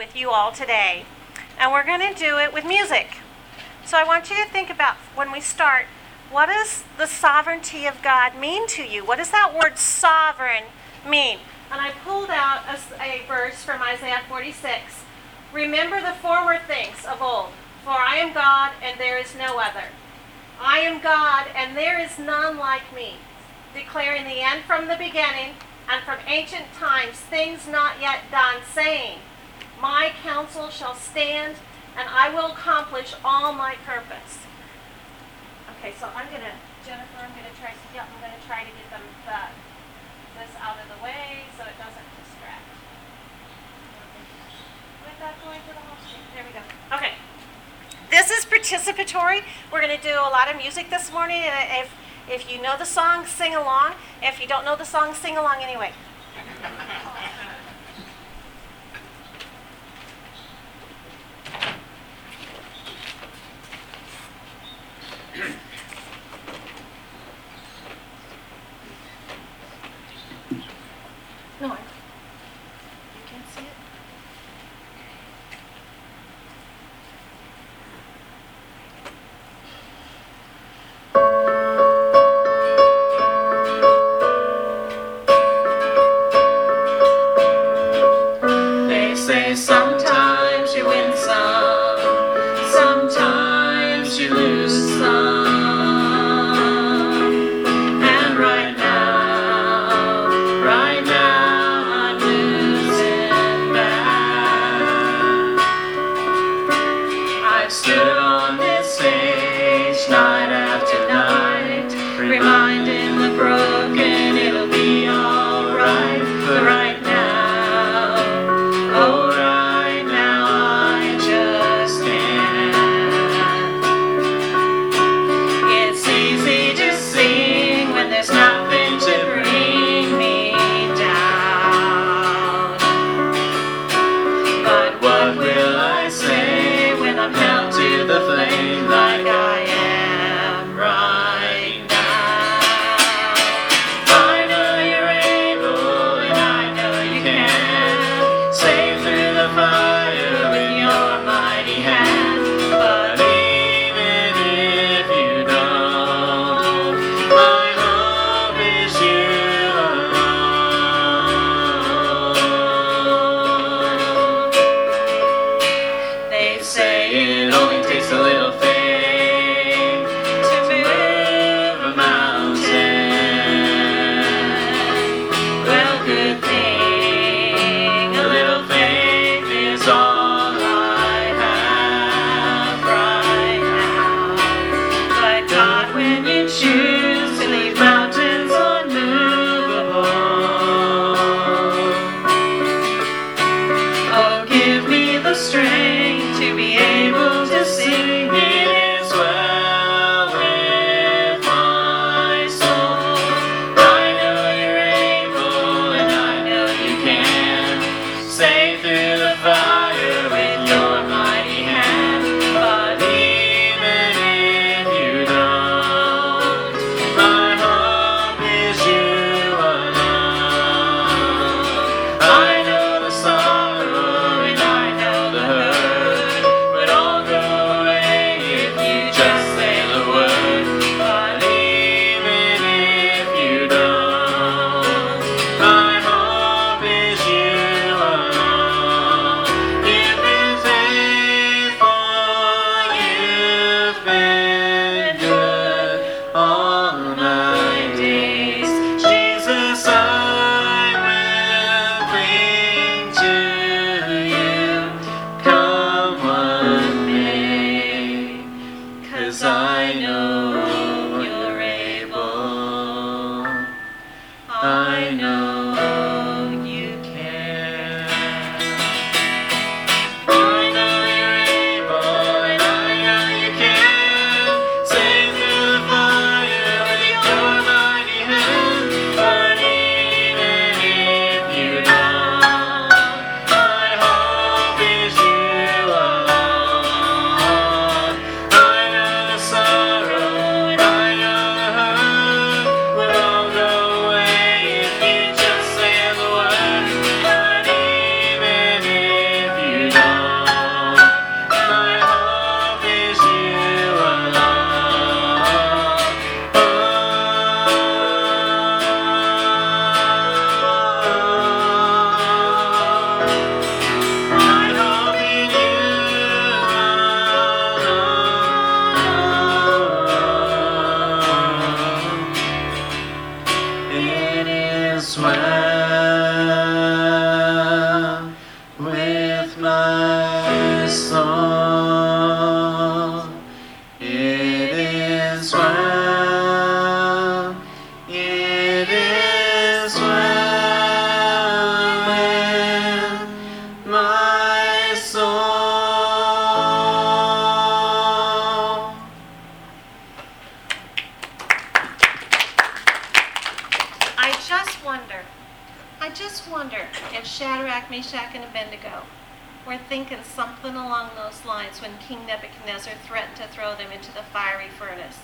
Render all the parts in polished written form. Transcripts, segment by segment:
with you all today. And we're going to do it with music. So I want you to think about, when we start, what does the sovereignty of God mean to you? What does that word sovereign mean? And I pulled out a verse from Isaiah 46. Remember the former things of old, for I am God and there is no other. I am God and there is none like me, declaring the end from the beginning and from ancient times things not yet done, saying, my counsel shall stand and I will accomplish all my purpose. Okay, so Jennifer, I'm going to try to get this out of the way so it doesn't distract. Without going to the home screen. There we go. Okay. This is participatory. We're going to do a lot of music this morning, and if you know the song, sing along. If you don't know the song, sing along anyway. No, you can't see it. They say sometimes you win some, sometimes you lose some. And right now I'm losing back. I've stood on this stage night after night, reminding the broken it'll be alright. But right now, oh right now I just can't. It's easy to sing when there's nothing to bring me down. But what will I say when I'm held to the flame like I am right now? I know you're able and I know you can save through the fire with your mighty hand. But even if you don't, my hope is you alone. They say it only takes a little faith to move a mountain. Well, good thing a little faith is all I have right now. But God, when you choose to leave mountains unmovable, oh, give me the strength to be able to sing it as well with my soul. I know you're able and I know you can save through the fire with your mighty hand. But even if you don't, my hope is you alone. I know the sorrow and I know the hurt would all go away if you just say the word. But even if you don't, my hope is you alone. with my soul. It is well, it is well with my soul. I just wonder if Shadrach, Meshach, and Abednego were thinking something along those lines when King Nebuchadnezzar threatened to throw them into the fiery furnace.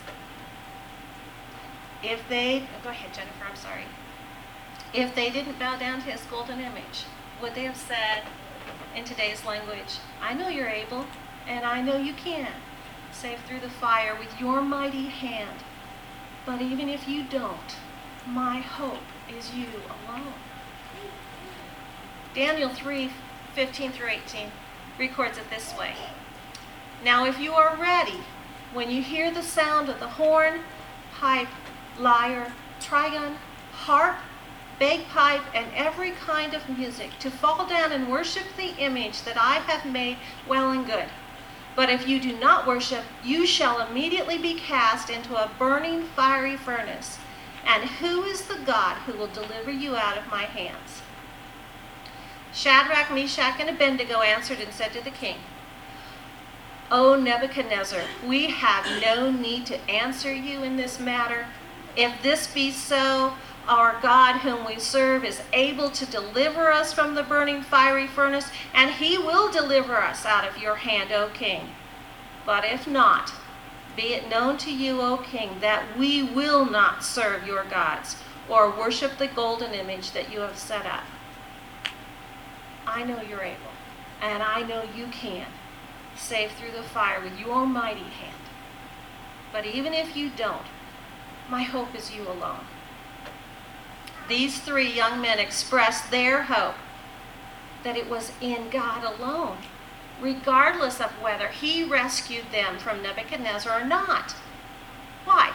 Go ahead, Jennifer, I'm sorry. If they didn't bow down to his golden image, would they have said in today's language, I know you're able, and I know you can save through the fire with your mighty hand. But even if you don't, my hope is you alone. Daniel 3:15-18 records it this way. Now if you are ready, when you hear the sound of the horn, pipe, lyre, trigon, harp, bagpipe, and every kind of music, to fall down and worship the image that I have made, well and good. But if you do not worship, you shall immediately be cast into a burning fiery furnace. And who is the God who will deliver you out of my hands? Shadrach, Meshach, and Abednego answered and said to the king, O Nebuchadnezzar, we have no need to answer you in this matter. If this be so, our God whom we serve is able to deliver us from the burning fiery furnace, and he will deliver us out of your hand, O king. But if not, be it known to you, O king, that we will not serve your gods or worship the golden image that you have set up. I know you're able, and I know you can save through the fire with your mighty hand. But even if you don't, my hope is you alone. These three young men expressed their hope that it was in God alone, regardless of whether he rescued them from Nebuchadnezzar or not. Why?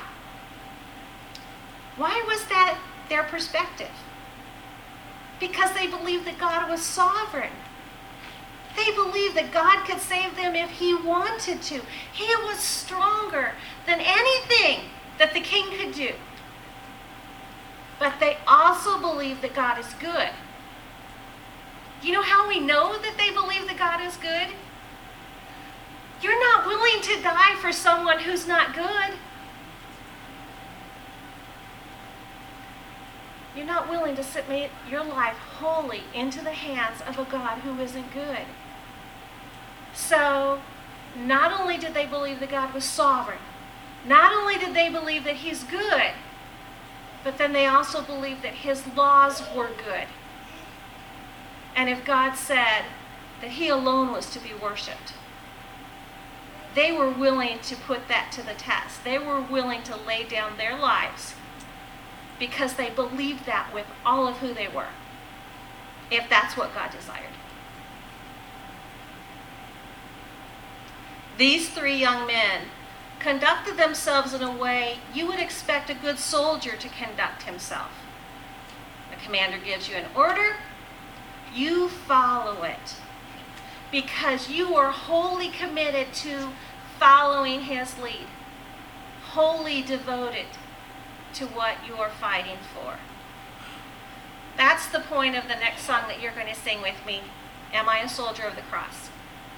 Why was that their perspective? Because they believed that God was sovereign. They believed that God could save them if he wanted to. He was stronger than anything that the king could do. But they also believed that God is good. You know how we know that they believe that God is good? You're not willing to die for someone who's not good. You're not willing to submit your life wholly into the hands of a God who isn't good. So, not only did they believe that God was sovereign, not only did they believe that he's good, but then they also believed that his laws were good. And if God said that he alone was to be worshipped, they were willing to put that to the test. They were willing to lay down their lives because they believed that with all of who they were, if that's what God desired. These three young men conducted themselves in a way you would expect a good soldier to conduct himself. The commander gives you an order, you follow it, because you are wholly committed to following his lead, wholly devoted to what you are fighting for. That's the point of the next song that you're going to sing with me, Am I a Soldier of the Cross?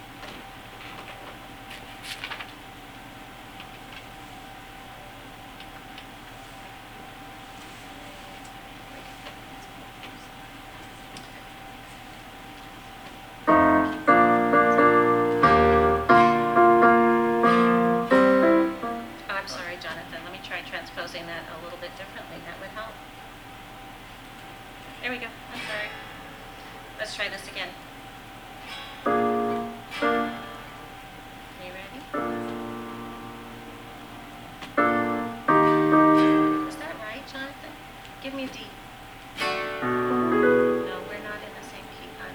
Transposing that a little bit differently, that would help. There we go. I'm sorry. Let's try this again. Are you ready? Is that right, Jonathan? Give me a D. No, we're not in the same key, hon.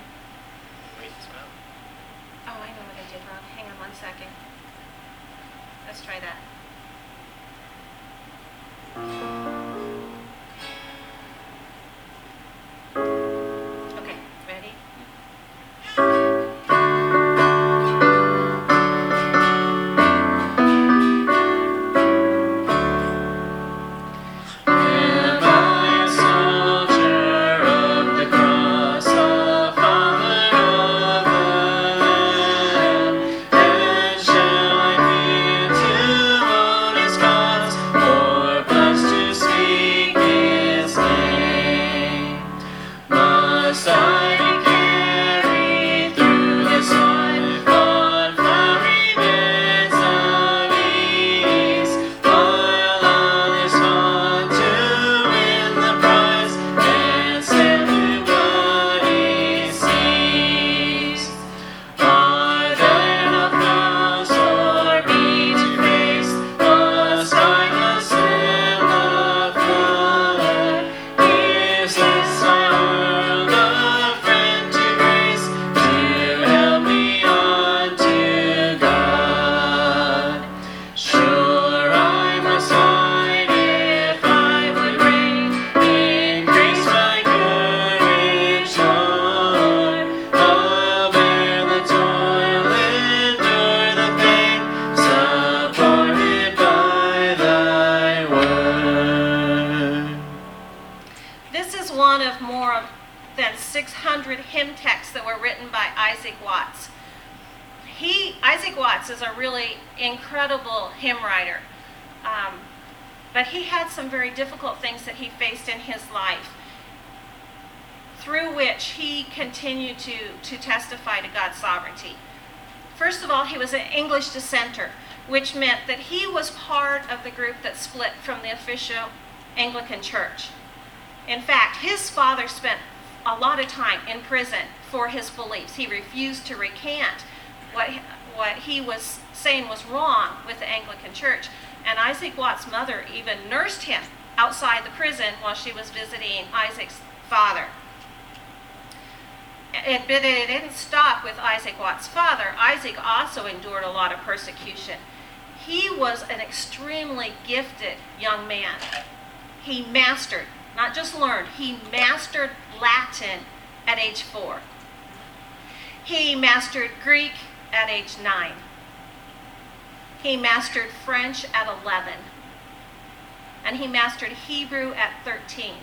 Oh, I know what I did wrong. Hang on 1 second. Let's try that. Okay, ready? Isaac Watts. Isaac Watts is a really incredible hymn writer, but he had some very difficult things that he faced in his life, through which he continued to testify to God's sovereignty. First of all, he was an English dissenter, which meant that he was part of the group that split from the official Anglican Church. In fact, his father spent a lot of time in prison for his beliefs. He refused to recant what he was saying was wrong with the Anglican Church. And Isaac Watts' mother even nursed him outside the prison while she was visiting Isaac's father. It didn't stop with Isaac Watts' father. Isaac also endured a lot of persecution. He was an extremely gifted young man. He mastered, not just learned, he mastered Latin at age 4. He mastered Greek at age 9. He mastered French at 11. And he mastered Hebrew at 13.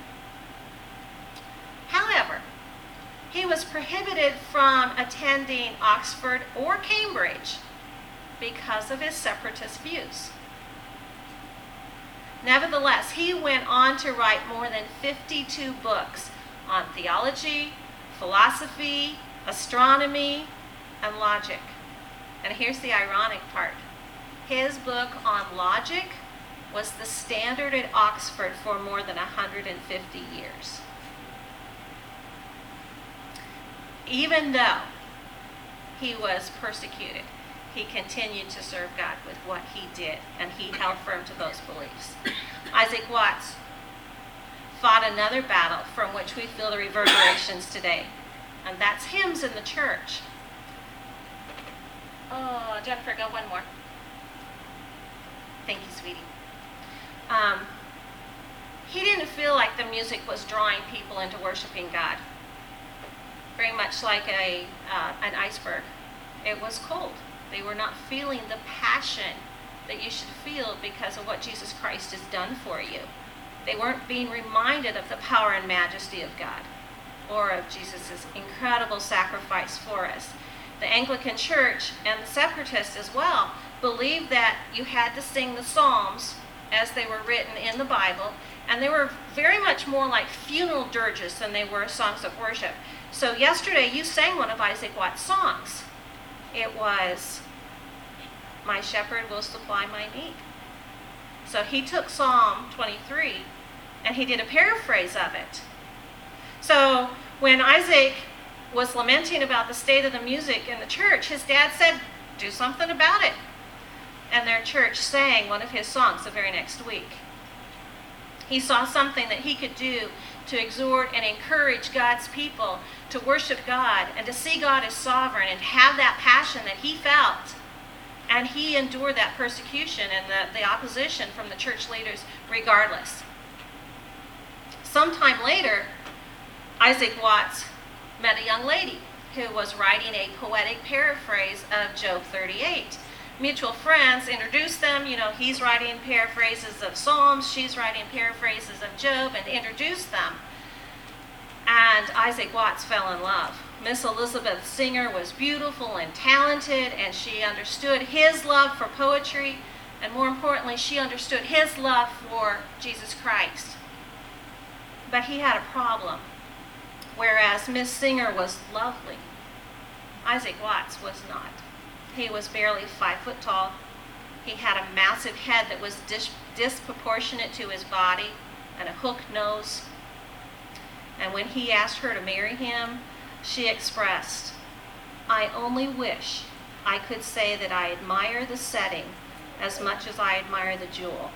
However, he was prohibited from attending Oxford or Cambridge because of his separatist views. Nevertheless, he went on to write more than 52 books on theology, philosophy, astronomy, and logic. And here's the ironic part. His book on logic was the standard at Oxford for more than 150 years. Even though he was persecuted, he continued to serve God with what he did, and he held firm to those beliefs. Isaac Watts fought another battle from which we feel the reverberations today, and that's hymns in the church. Oh, Jennifer, go one more. Thank you, sweetie. He didn't feel like the music was drawing people into worshiping God. Very much like an iceberg. It was cold. They were not feeling the passion that you should feel because of what Jesus Christ has done for you. They weren't being reminded of the power and majesty of God or of Jesus' incredible sacrifice for us. The Anglican Church and the separatists as well believed that you had to sing the Psalms as they were written in the Bible, and they were very much more like funeral dirges than they were songs of worship. So yesterday you sang one of Isaac Watts' songs. It was, "My shepherd will supply my need." So he took Psalm 23 and he did a paraphrase of it. So when Isaac was lamenting about the state of the music in the church, his dad said, "Do something about it." And their church sang one of his songs the very next week. He saw something that he could do to exhort and encourage God's people to worship God and to see God as sovereign and have that passion that he felt. And he endured that persecution and the opposition from the church leaders regardless. Sometime later, Isaac Watts met a young lady who was writing a poetic paraphrase of Job 38. Mutual friends introduced them. He's writing paraphrases of Psalms, she's writing paraphrases of Job, and introduced them. And Isaac Watts fell in love. Miss Elizabeth Singer was beautiful and talented, and she understood his love for poetry, and more importantly, she understood his love for Jesus Christ. But he had a problem. Whereas Miss Singer was lovely, Isaac Watts was not. He was barely 5 foot tall. He had a massive head that was disproportionate to his body and a hooked nose. And when he asked her to marry him, she expressed, "I only wish I could say that I admire the setting as much as I admire the jewel."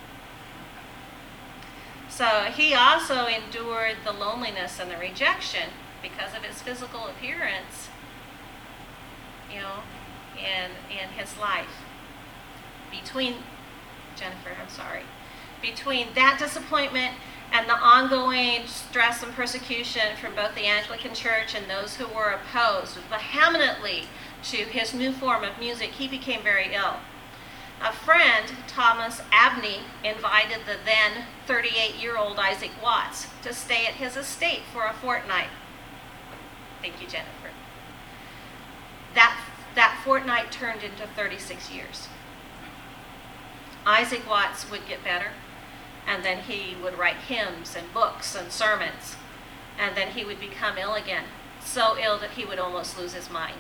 So he also endured the loneliness and the rejection because of his physical appearance, in his life. Between that disappointment and the ongoing stress and persecution from both the Anglican Church and those who were opposed vehemently to his new form of music, he became very ill. A friend, Thomas Abney, invited the then 38-year-old Isaac Watts to stay at his estate for a fortnight. Thank you, Jennifer. fortnight turned into 36 years. Isaac Watts would get better, and then he would write hymns and books and sermons, and then he would become ill again, so ill that he would almost lose his mind.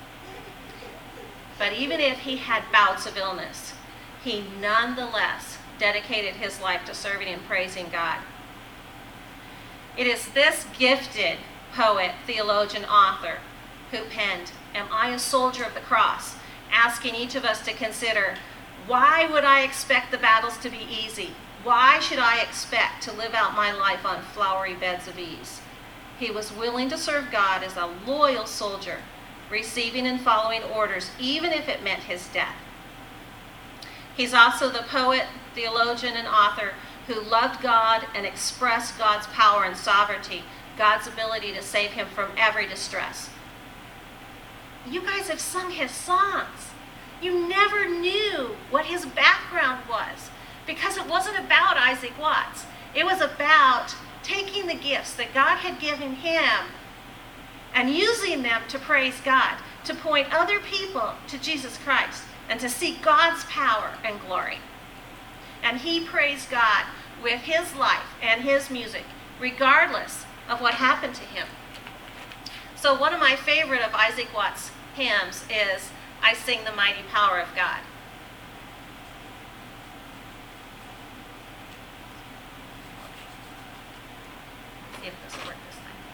But even if he had bouts of illness, he nonetheless dedicated his life to serving and praising God. It is this gifted poet, theologian, author who penned Am I a Soldier of the Cross?, asking each of us to consider, why would I expect the battles to be easy? Why should I expect to live out my life on flowery beds of ease? He was willing to serve God as a loyal soldier, receiving and following orders, even if it meant his death. He's also the poet, theologian, and author who loved God and expressed God's power and sovereignty, God's ability to save him from every distress. You guys have sung his songs. You never knew what his background was, because it wasn't about Isaac Watts. It was about taking the gifts that God had given him and using them to praise God, to point other people to Jesus Christ, and to see God's power and glory. And he praised God with his life and his music, regardless of what happened to him. So one of my favorite of Isaac Watts' hymns is I Sing the Mighty Power of God. See if this will work this time.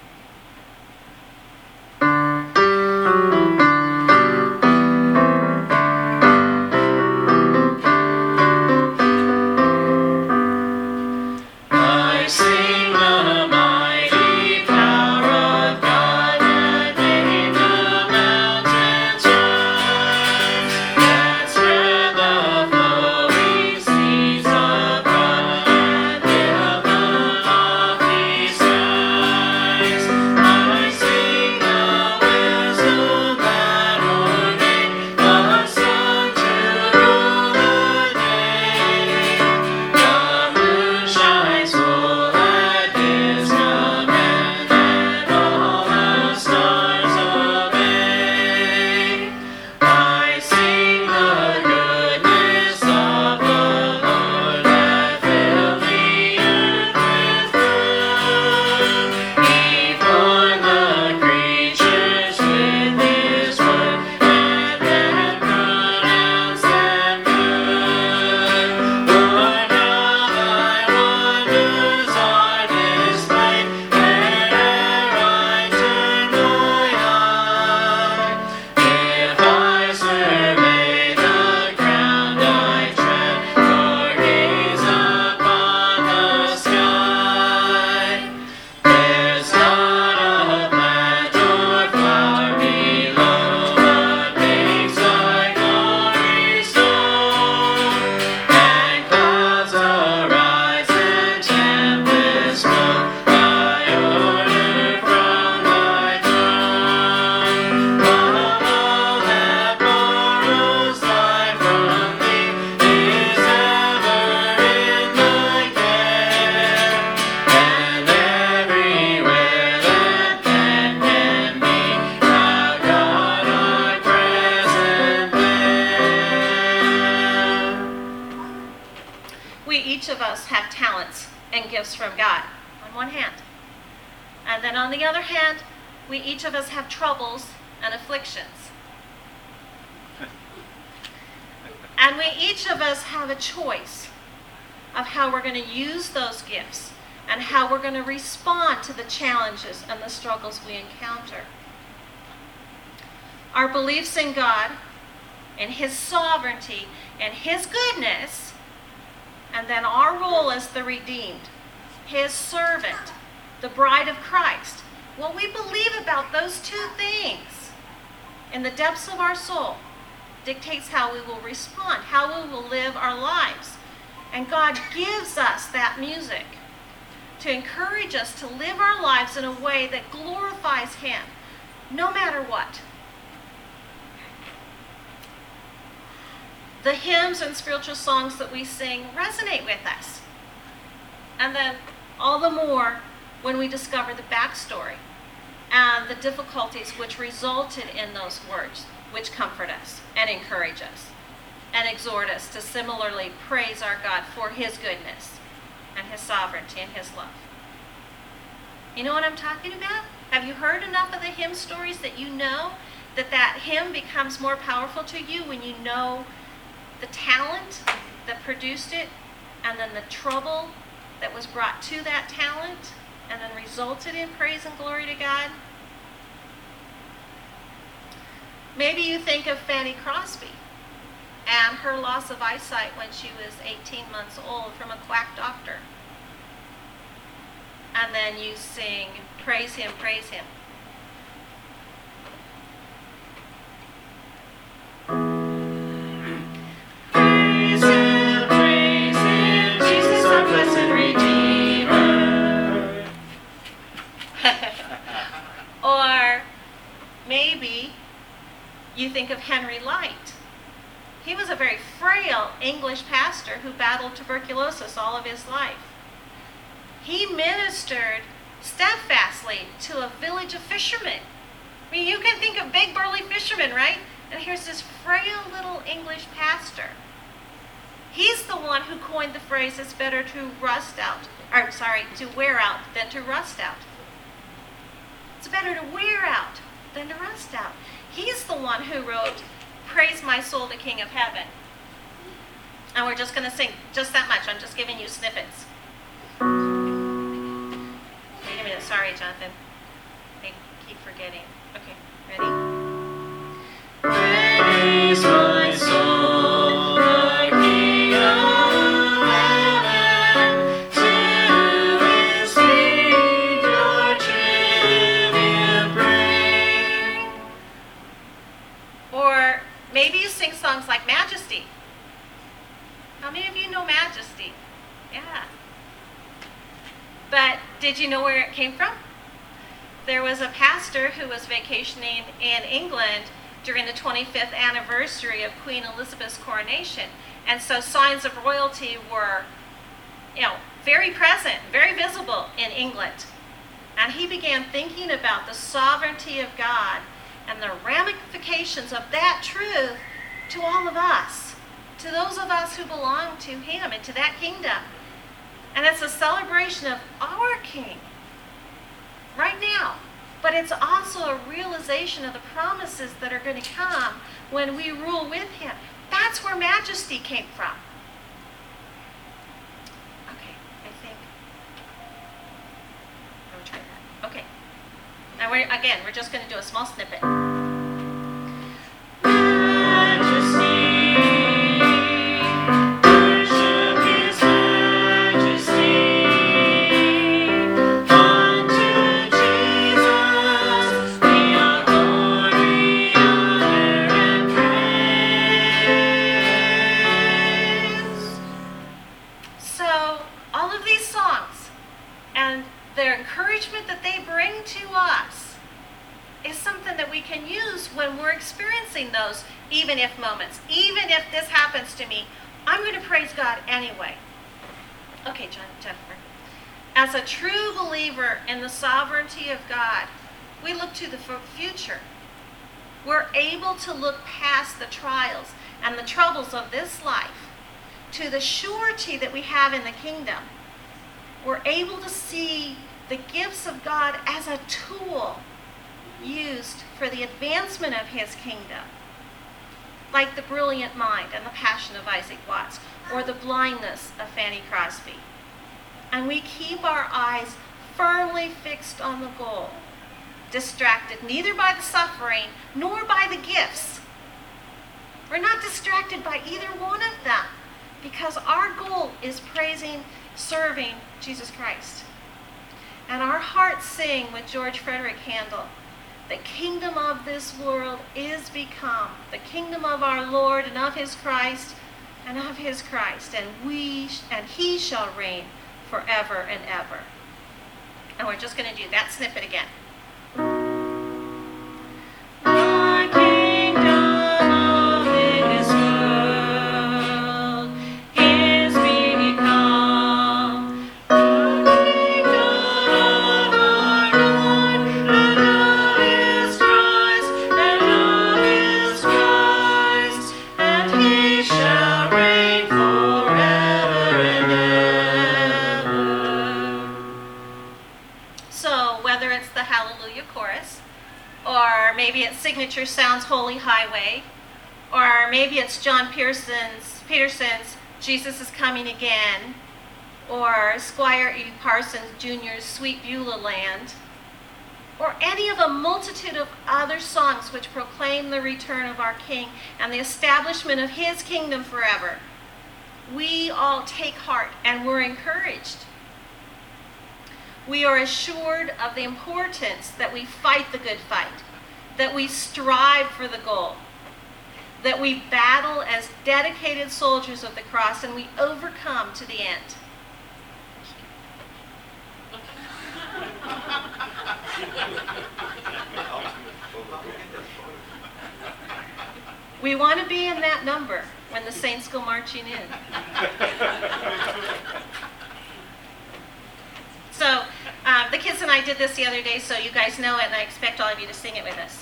I sing the mighty power of God that made the mountains rise, that spread the flowing seas of God and built the lofty skies. I sing the wisdom that ordained the sun to rule the day. The moon shines full at his command, and all the stars obey. I sing the goodness of the Lord that filled the earth with good. He formed the creatures with his word, and then pronounced them good. Lord, how thy wonders are displayed where'er I turn my eye. If I survey the ground I tread, or gaze upon the sky, there's not a plant or flower below but makes thy glory known. And clouds arise and tempests blow by order from thy throne. All that borrows life from thee is ever in thy care, and everywhere that pen can be, thou God art present there. We each of us have talents and gifts from God on one hand. And then on the other hand, we each of us have troubles and afflictions. And we each of us have a choice of how we're going to use those gifts and how we're going to respond to the challenges and the struggles we encounter. Our beliefs in God and his sovereignty and his goodness, and then our role as the redeemed, his servant, the bride of Christ. What we believe about those two things in the depths of our soul dictates how we will respond, how we will live our lives. And God gives us that music to encourage us to live our lives in a way that glorifies him, no matter what. The hymns and spiritual songs that we sing resonate with us. And then all the more when we discover the backstory and the difficulties which resulted in those words, which comfort us and encourage us and exhort us to similarly praise our God for his goodness and his sovereignty and his love. You know what I'm talking about? Have you heard enough of the hymn stories that you know that hymn becomes more powerful to you when you know the talent that produced it and then the trouble that was brought to that talent and then resulted in praise and glory to God? Maybe you think of Fanny Crosby and her loss of eyesight when she was 18 months old from a quack doctor. And then you sing, praise him, praise him. Praise him, Jesus our blessed Redeemer. Or maybe you think of Henry Light. He was a very frail English pastor who battled tuberculosis all of his life. He ministered steadfastly to a village of fishermen. I mean, you can think of big burly fishermen, right? And here's this frail little English pastor. He's the one who coined the phrase, it's better to to wear out than to rust out. It's better to wear out than to rust out. He's the one who wrote, praise my soul, the King of Heaven. And we're just going to sing just that much. I'm just giving you snippets. Wait a minute. Sorry, Jonathan. I keep forgetting. Okay, ready? Praise my soul, the King of Heaven, to his feet your tribute bring. Or maybe you sing songs like Majesty. How many of you know Majesty? Yeah. But did you know where it came from? There was a pastor who was vacationing in England during the 25th anniversary of Queen Elizabeth's coronation. And so signs of royalty were, very present, very visible in England. And he began thinking about the sovereignty of God and the ramifications of that truth to all of us, to those of us who belong to him and to that kingdom. And it's a celebration of our King right now. But it's also a realization of the promises that are going to come when we rule with him. That's where Majesty came from. Okay, I think I'll try that. Okay. Now we're just going to do a small snippet. That they bring to us is something that we can use when we're experiencing those even if moments. Even if this happens to me, I'm going to praise God anyway. Okay, Jennifer. As a true believer in the sovereignty of God, we look to the future. We're able to look past the trials and the troubles of this life to the surety that we have in the kingdom. We're able to see the gifts of God as a tool used for the advancement of his kingdom. Like the brilliant mind and the passion of Isaac Watts, or the blindness of Fanny Crosby. And we keep our eyes firmly fixed on the goal, distracted neither by the suffering nor by the gifts. We're not distracted by either one of them, because our goal is praising, serving Jesus Christ. And our hearts sing with George Frederick Handel, the kingdom of this world is become the kingdom of our Lord and of his Christ and of his Christ, and he shall reign forever and ever. And we're just going to do that snippet again. The kingdom of this world is become the kingdom of our Lord and of picture sounds Holy Highway, or maybe it's John Peterson's Jesus is Coming Again, or Squire E. Parsons Jr.'s Sweet Beulah Land, or any of a multitude of other songs which proclaim the return of our King and the establishment of his kingdom forever, we all take heart and we're encouraged. We are assured of the importance that we fight the good fight, that we strive for the goal, that we battle as dedicated soldiers of the cross, and we overcome to the end. We want to be in that number when the saints go marching in. So the kids and I did this the other day, so you guys know it, and I expect all of you to sing it with us.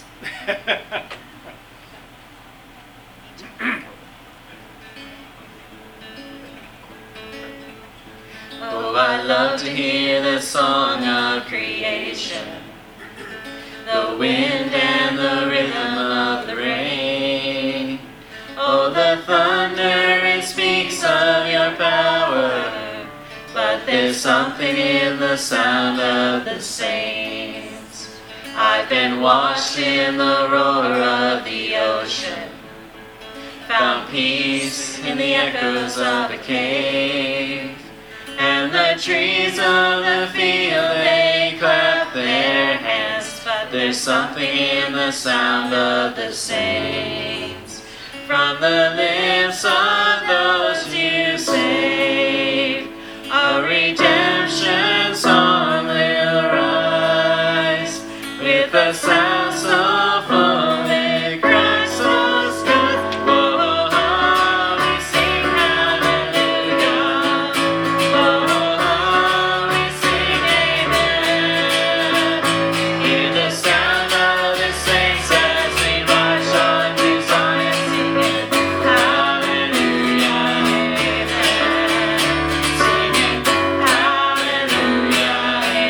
Oh, I love to hear the song of creation, the wind and the rhythm of the rain. Oh, the thunder, it speaks of your power, but there's something in the sound of the saints. I've been washed in the roar of the ocean, found peace in the echoes of a cave. And the trees of the field, they clap their hands, but there's something in the sound of the saints. From the lips of those you saved, a redemption song will rise, with a sound so full it cries so sweet. Whoa, we sing hallelujah. Whoa, we sing amen. Hear the sound of the saints as we march on to Zion, singing hallelujah, amen. Singing hallelujah,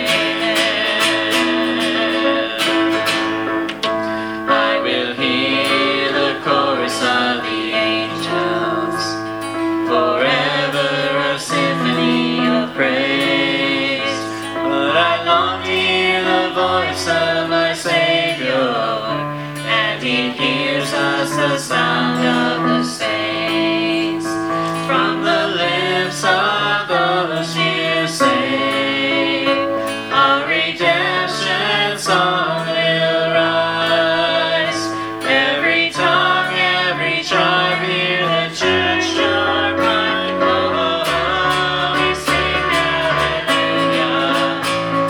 amen. I will hear the chorus of the angels, forever a symphony of praise. But I long to hear the voice of my Savior, and he hears us the sound of the saints. From the lips of those you saved, a redemption song will rise. Every tongue, every tribe, hear the church door cry. Oh, we sing hallelujah.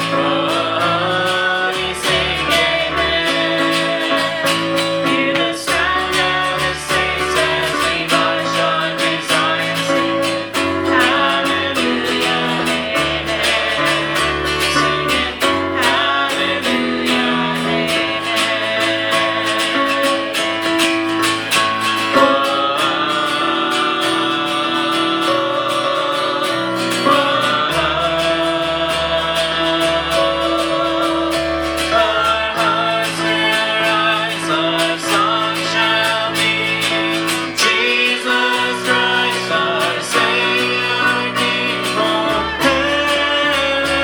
Oh, we sing amen. Hear the sound of the saints as we march on to Zion, singing hallelujah, amen. Singing hallelujah, Our hearts will rise, our song shall be Jesus Christ, our Savior, King forever.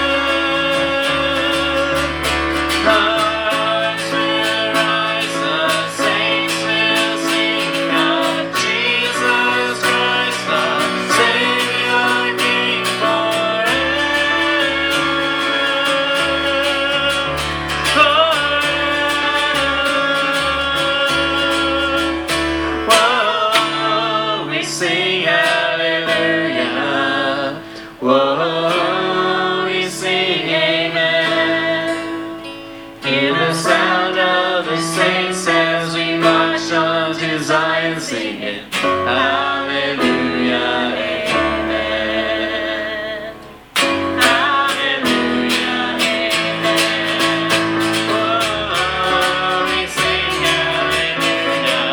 Our hearts will rise, the saints will sing of Jesus Christ, our Savior, King Whoa, we sing hallelujah. Whoa, we sing amen. Hear the sound of the saints as we march on to Zion, singing hallelujah, amen. Hallelujah, amen. Whoa, we sing hallelujah.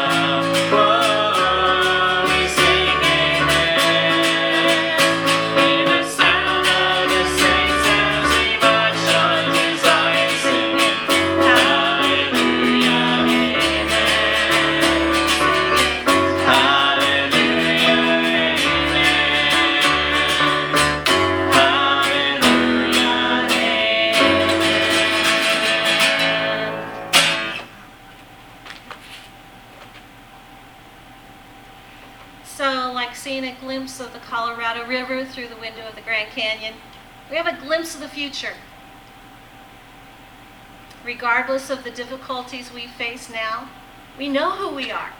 Whoa, we sing amen. Hear the sound of the saints as we march on to Zion, singing hallelujah, amen. So, like seeing a glimpse of the Colorado River through the window of the Grand Canyon, we have a glimpse of the future. Regardless of the difficulties we face now, we know who we are.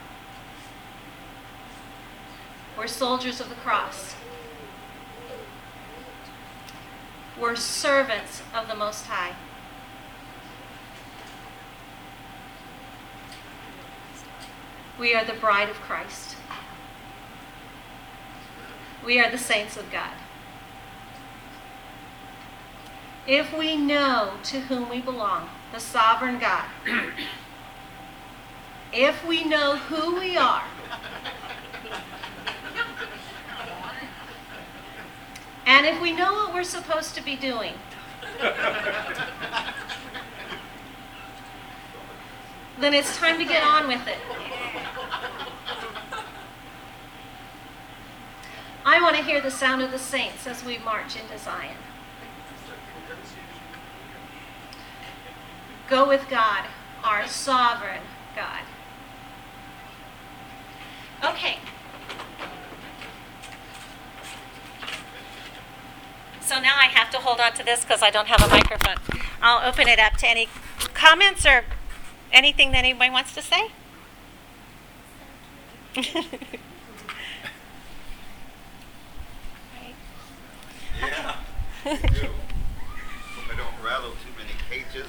We're soldiers of the cross. We're servants of the Most High. We are the bride of Christ. We are the saints of God. If we know to whom we belong, the sovereign God, if we know who we are, and if we know what we're supposed to be doing, then it's time to get on with it. I want to hear the sound of the saints as we march into Zion. Go with God, our sovereign God. Okay. So now I have to hold on to this because I don't have a microphone. I'll open it up to any comments or anything that anybody wants to say. Yeah, you do. Hope I don't rattle too many cages.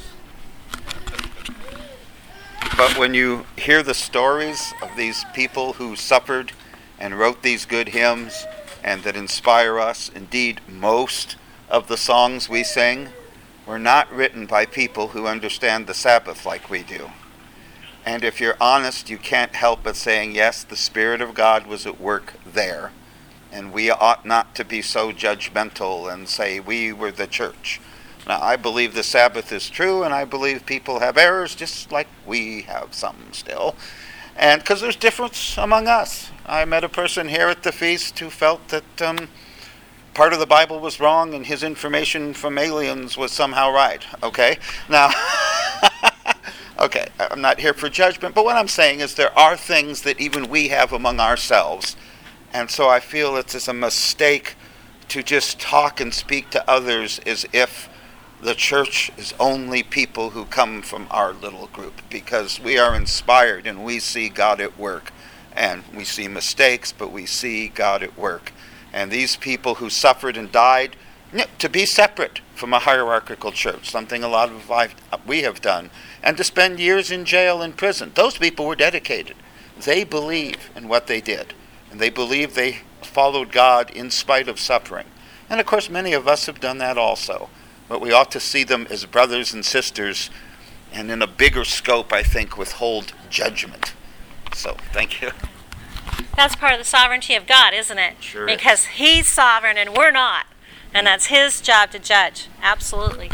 But when you hear the stories of these people who suffered and wrote these good hymns and that inspire us, indeed most of the songs we sing were not written by people who understand the Sabbath like we do. And if you're honest, you can't help but saying, yes, the Spirit of God was at work there. And we ought not to be so judgmental and say we were the church. Now, I believe the Sabbath is true, and I believe people have errors just like we have some still. And because there's difference among us. I met a person here at the feast who felt that part of the Bible was wrong and his information from aliens was somehow right. Okay? Now, okay, I'm not here for judgment, but what I'm saying is there are things that even we have among ourselves. And so I feel it's a mistake to just talk and speak to others as if the church is only people who come from our little group, because we are inspired and we see God at work. And we see mistakes, but we see God at work. And these people who suffered and died, to be separate from a hierarchical church, something a lot of we have done, and to spend years in jail and prison, those people were dedicated. They believe in what they did. And they believe they followed God in spite of suffering. And of course, many of us have done that also. But we ought to see them as brothers and sisters, and in a bigger scope, I think, withhold judgment. So, thank you. That's part of the sovereignty of God, isn't it? Sure because is. He's sovereign and we're not. And that's His job to judge. Absolutely.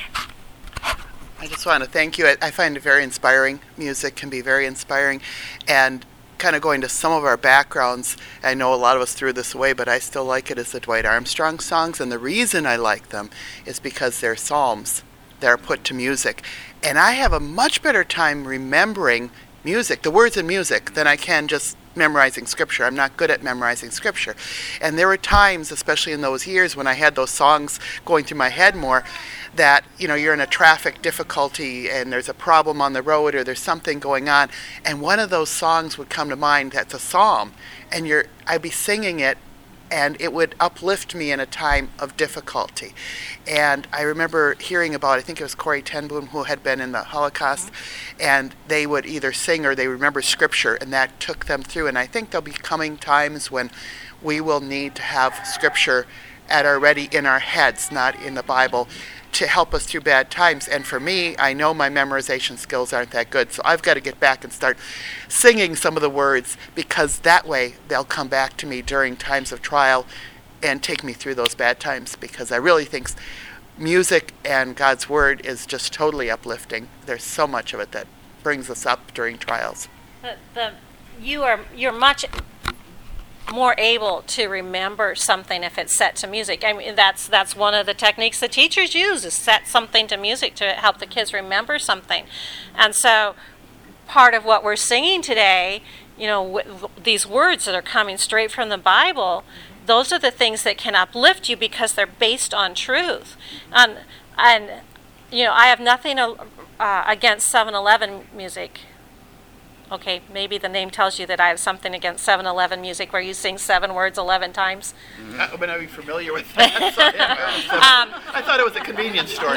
I just want to thank you. I find it very inspiring. Music can be very inspiring. And kind of going to some of our backgrounds, I know a lot of us threw this away, but I still like it as the Dwight Armstrong songs. And the reason I like them is because they're psalms that are put to music. And I have a much better time remembering music, the words in music, than I can just memorizing scripture. I'm not good at memorizing scripture. And there were times, especially in those years when I had those songs going through my head more, that, you're in a traffic difficulty and there's a problem on the road or there's something going on, and one of those songs would come to mind that's a psalm, and I'd be singing it, and it would uplift me in a time of difficulty. And I remember hearing about, I think it was Corrie ten Boom, who had been in the Holocaust, and they would either sing or they remember scripture, and that took them through. And I think there'll be coming times when we will need to have scripture at our ready in our heads, not in the Bible, to help us through bad times. And for me, I know my memorization skills aren't that good, so I've got to get back and start singing some of the words, because that way they'll come back to me during times of trial and take me through those bad times, because I really think music and God's Word is just totally uplifting. There's so much of it that brings us up during trials. You're much more able to remember something if it's set to music. I mean, that's one of the techniques the teachers use, is set something to music to help the kids remember something. And so part of what we're singing today these words that are coming straight from the Bible, those are the things that can uplift you because they're based on truth. And I have nothing against 7-Eleven music. Okay, maybe the name tells you that I have something against 7-Eleven music where you sing 7 words 11 times. I'm not even familiar with that. So, I thought it was a convenience store.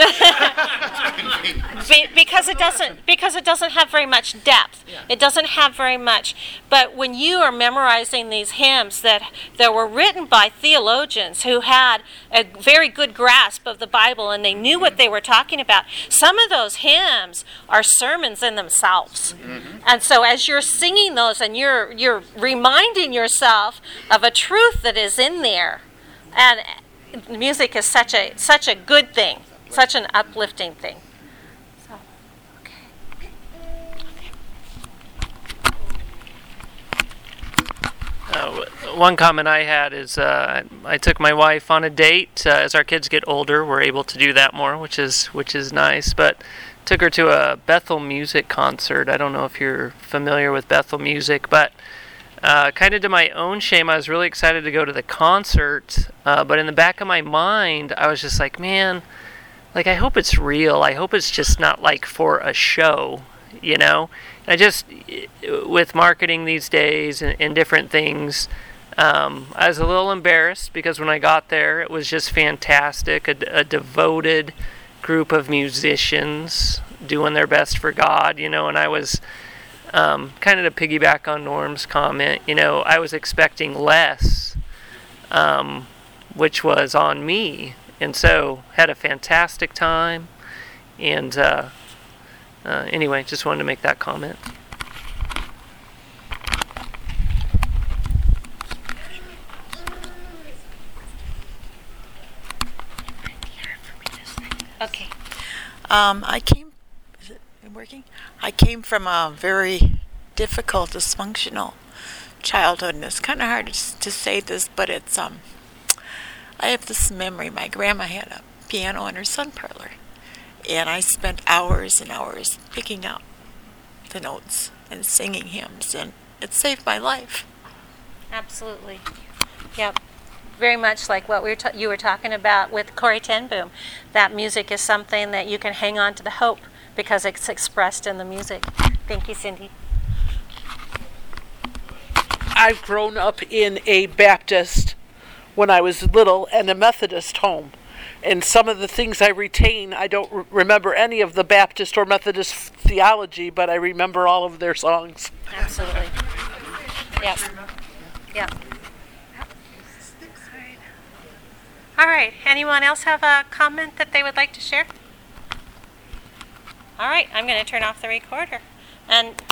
Because it doesn't have very much depth. Yeah. It doesn't have very much. But when you are memorizing these hymns that were written by theologians who had a very good grasp of the Bible and they knew what they were talking about, some of those hymns are sermons in themselves. Mm-hmm. And so as you're singing those and you're reminding yourself of a truth that is in there, and music is such a good thing, such an uplifting thing. So, One comment I had is I took my wife on a date. As our kids get older, we're able to do that more, which is nice. But took her to a Bethel Music concert. I don't know if you're familiar with Bethel Music, but kind of to my own shame, I was really excited to go to the concert. But in the back of my mind, I was just like, man, like I hope it's real. I hope it's just not like for a show, you know? I just, with marketing these days and different things, I was a little embarrassed because when I got there, it was just fantastic. A devoted group of musicians doing their best for God, you know, and I was kind of to piggyback on Norm's comment, you know, I was expecting less, which was on me, and so had a fantastic time, and anyway, just wanted to make that comment. okay. Is it working? I came from a very difficult, dysfunctional childhood, and it's kind of hard to say this, but it's, I have this memory. My grandma had a piano in her sun parlor, and I spent hours and hours picking out the notes and singing hymns, and it saved my life. Absolutely. Yep. Very much like what you were talking about with Corrie ten Boom. That music is something that you can hang on to the hope because it's expressed in the music. Thank you, Cindy. I've grown up in a Baptist when I was little and a Methodist home. And some of the things I retain, I don't remember any of the Baptist or Methodist theology, but I remember all of their songs. Absolutely. Yep. Yep. All right. Anyone else have a comment that they would like to share? All right. I'm going to turn off the recorder. And